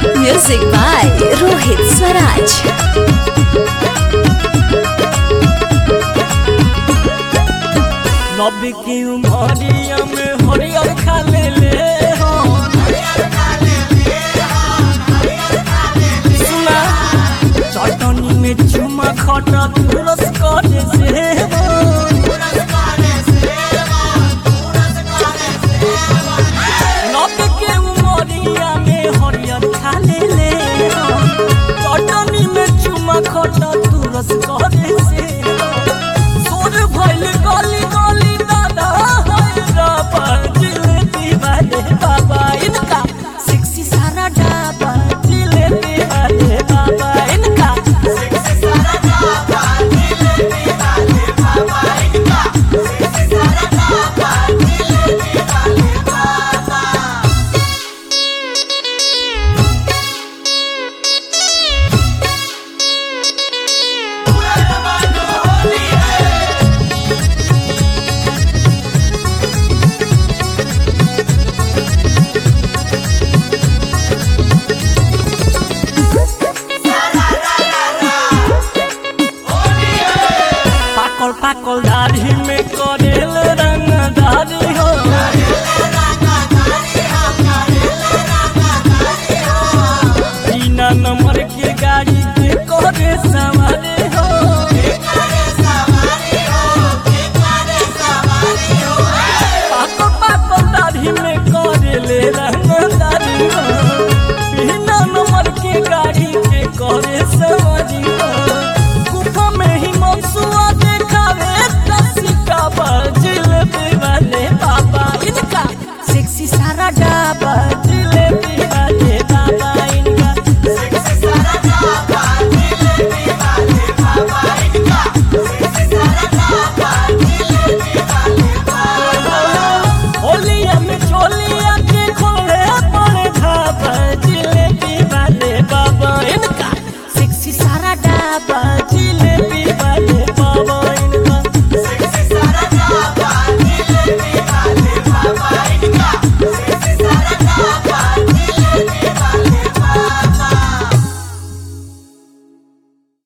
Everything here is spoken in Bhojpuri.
Music by Rohit Swaraj. नब्बे की उमरिया में हरियर खा ले हो सुना चटनी में चुमा खटा तुरस करे से नब्बे के उमरिया में हरियर खा ले चटनी में चुमा खटा तुरस करे से सोर भइल गली गली दादा हैरा जिलेबी वाले बाबा इनका सेक्सी सारा डाबा जिलेबी वाले बाबा इनका सेक्सी सारा डाबा जिलेबी वाले बाबा इनका सेक्सी सारा डाबा जिलेबी वाले बाबा। पाकल पाकल दाढ़ी में करेल रंगदारी हो बिना नंबर के गाड़ी के करे सवारी हो पाकल पाकल दाढ़ी में करेल रंगदारी हो बिना नंबर के गाड़ी के करे सवारी हो गुफा में ही मनसुआ देखावे रसिका जिलेबी वाले बाबा इनका सेक्सी सारा डाबा जिलेबी